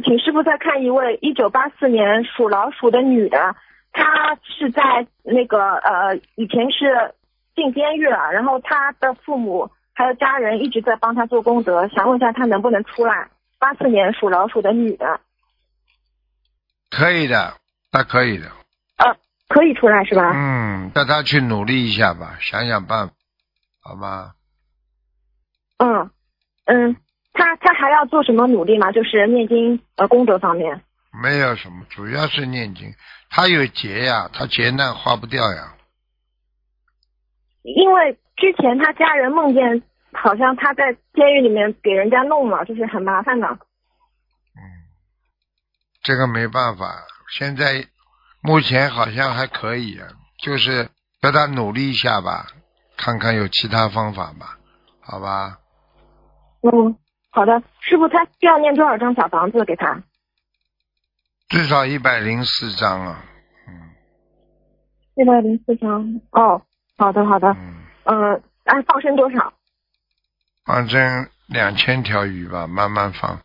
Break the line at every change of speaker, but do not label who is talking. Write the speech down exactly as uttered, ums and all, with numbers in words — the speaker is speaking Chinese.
请师傅再看一位一九八四年属老鼠的女的，她是在那个呃以前是进监狱了，然后她的父母还有家人一直在帮她做功德，想问一下她能不能出来？八四年属老鼠的女的。
可以的，那可以的。
呃，可以出来是吧？
嗯，带她去努力一下吧，想想办法，好吗？
嗯嗯，她她还要做什么努力吗？就是念经呃功德方面。
没有什么，主要是念经。她有劫呀，她劫难花不掉呀。
因为之前他家人梦见好像他在监狱里面给人家弄了，就是很麻烦的。
嗯，这个没办法，现在目前好像还可以，就是叫他努力一下吧，看看有其他方法吧，好吧？
嗯，好的，师傅，他需要念多少张小房子给他？
至少一百零四张啊。嗯。
一百零四张。哦，好的好的。
嗯。
呃，按放生多少？
放生两千条鱼吧，慢慢放。